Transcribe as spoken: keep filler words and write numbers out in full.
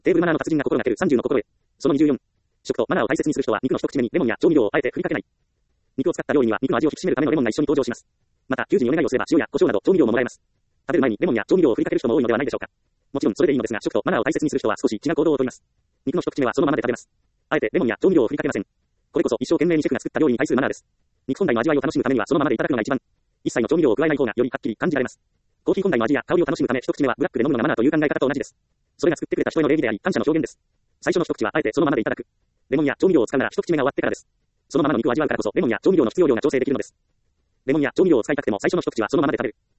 テーブルマナーの達人が心がけるさんじゅうの心得。そのにじゅうよん。食とマナーを大切にする人は肉の一口目にレモンや調味料をあえて振りかけない。肉を使った料理には肉の味を引き締めるためのレモンが一緒に登場します。また、給仕にお願いをすれば塩や胡椒など調味料ももらえます。食べる前にレモンや調味料を振りかける人も多いのではないでしょうか。もちろんそれでいいのですが、食とマナーを大切にする人は少し違う行動をとります。肉の一口目はそのままで食べます。あえてレモンや調味料を振りかけません。これこそ一生懸命にシェフが作った料理に対するマナーです。肉本来の味わいを楽しむためにはそのままでいただくのが一番。一切の調味料を加えない方がよりはっきり感じられます。コーヒー本来の味や香りを楽しむため一口目はブラックで飲むのがマナーという考え方と同じです。それが作ってくれた人への礼儀であり感謝の表現です。最初の一口はあえてそのままでいただく。レモンや調味料を使うなら一口目が終わってからです。そのままの肉を味わうからこそレモンや調味料の必要量が調整できるのです。レモンや調味料を使いたくても最初の一口はそのままで食べる。